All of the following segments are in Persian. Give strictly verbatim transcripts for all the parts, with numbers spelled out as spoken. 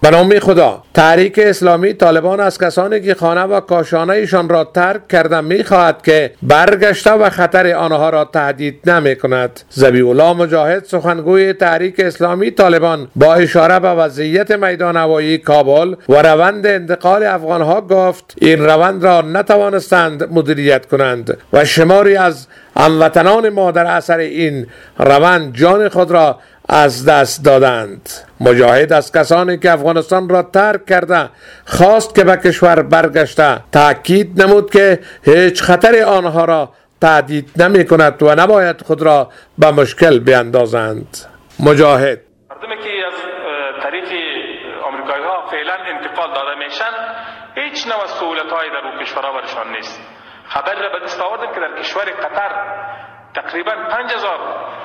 به نام خدا. تحریک اسلامی طالبان از کسانی که خانه و کاشانه ایشان را ترک کرده می خواهد که برگشته و خطر آنها را تهدید نمی کند. ذبیح الله مجاهد سخنگوی تحریک اسلامی طالبان با اشاره به وضعیت میدان هوایی کابل و روند انتقال افغانها گفت این روند را نتوانستند مدیریت کنند و شماری از هموطنان ما در اثر این روند جان خود را از دست دادند. مجاهد از کسانی که افغانستان را ترک کرده خواست که به کشور برگشته تاکید نمود که هیچ خطر آنها را تهدید نمی کند و نباید خود را به مشکل بیندازند. مجاهد: مردمی که از طریق آمریکایی ها فعلا انتقال داده میشن هیچ نوع سهولت هایی در اون کشورها برشان نیست. خبر را به دست آوردیم که در کشور قطر تقریبا پنج هزار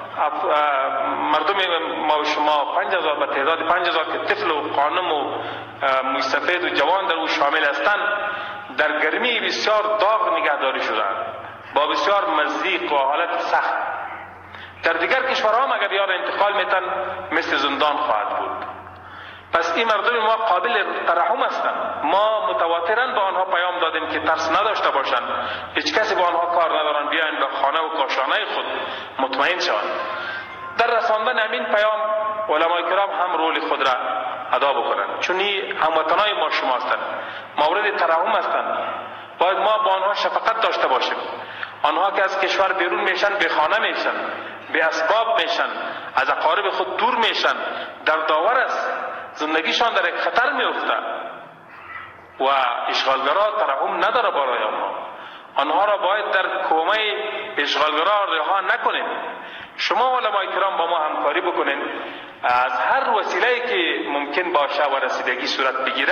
مردم ما و شما پنج هزار به تعداد پنج هزار که طفل و خانم و موسفید و جوان در او شامل هستند در گرمی بسیار داغ نگهداری شدند با بسیار مضیق و حالت سخت. در دیگر کشورها هم اگر یار انتقال میتن مثل زندان خواهد بود. پس این مردم ما قابل ترحم هستند. ما متواتراً به آنها پیام دادیم که ترس نداشته باشند، هیچ کسی با آنها کار ندارند، بیاین به خانه و کاشانه خود مطمئن شوند. در رساندن همین پیام علمای کرام هم رول خود را ادا بکنند، چون این هموطنای ما شما هستند، مورد ترحم هستند. باید ما با آنها شفقت داشته باشیم. آنها که از کشور بیرون میشن به خانه میشن، به اسباب میشن، از اقارب خود دور میشن، در داور است، زندگیشان در یک خطر میفته و اشغالگرا ترحم نداره برای آنها. آنها را باید در کومه اشغالگرا رها نکنیم. شما علمای کرام با ما همکاری بکنین، از هر وسیله‌ای که ممکن باشه و رسیدگی صورت بگیره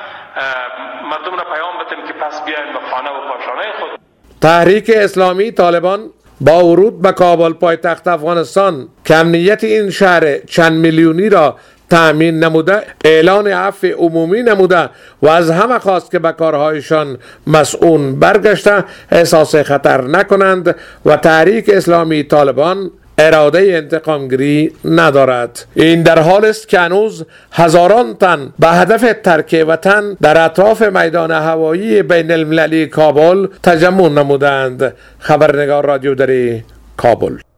مردم را پیام بدیم که پس بیاین به خانه و کاشانه خود. تحریک اسلامی طالبان با ورود به کابل پایتخت افغانستان که امنیت این شهر چند میلیونی را تأمین نموده اعلان عفو عمومی نموده و از همه خواست که به کارهایشان مسئول برگشته احساس خطر نکنند و تحریک اسلامی طالبان اراده انتقامگیری ندارد. این در حال است که هنوز هزاران تن به هدف ترک وطن در اطراف میدان هوایی بین المللی کابل تجمع نمودند. خبرنگار رادیو دری کابل.